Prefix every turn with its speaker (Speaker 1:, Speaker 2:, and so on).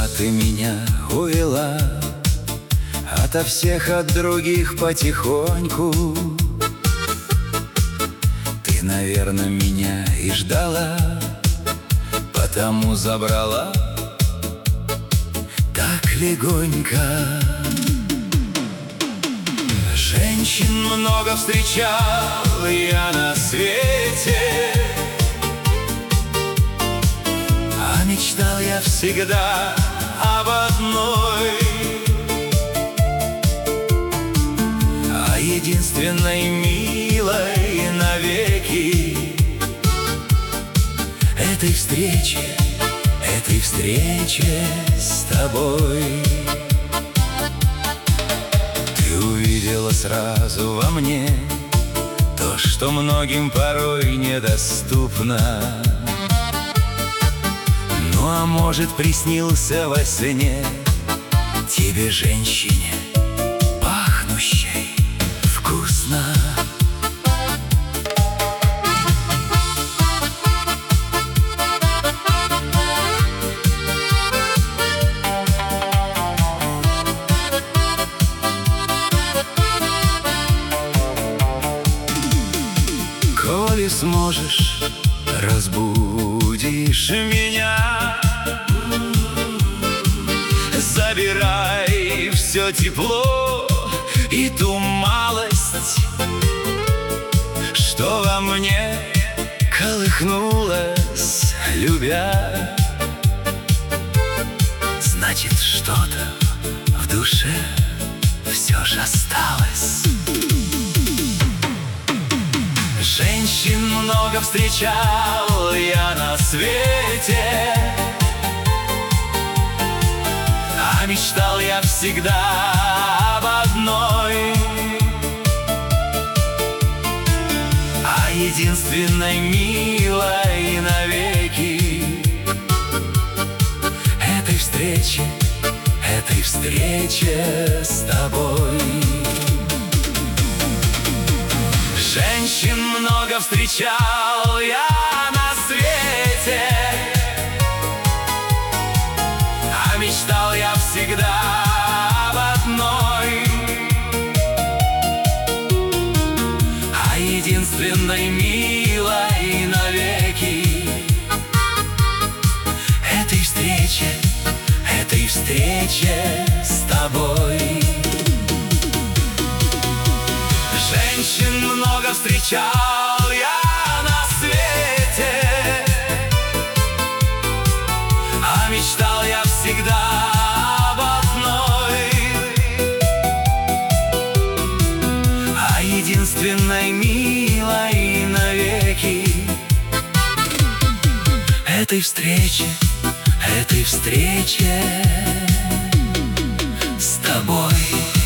Speaker 1: ты меня увела ото всех, от других потихоньку. Ты, наверное, меня и ждала, потому забрала так легонько. Женщин много встречал я на свете, а мечтал я всегда об одной, о единственной милой навеки. Этой встрече с тобой. Ты увидела сразу во мне то, что многим порой недоступно. Ну а может, приснился во сне тебе, женщине, пахнущей вкусно. Коли сможешь, разбудишь меня, забирай все тепло и ту малость, что во мне колыхнулось, любя. Значит, что-то в душе все же осталось. Женщин много встречал я на свете, а мечтал я всегда об одной, о единственной милой навеки. Этой встрече с тобой. Женщин много встречал я на свете, а мечтал я всегда об одной, о единственной милой навеки. Этой встрече с тобой. Женщин много встречал я на свете, а мечтал я всегда об одной, о единственной милой навеки. Этой встрече с тобой.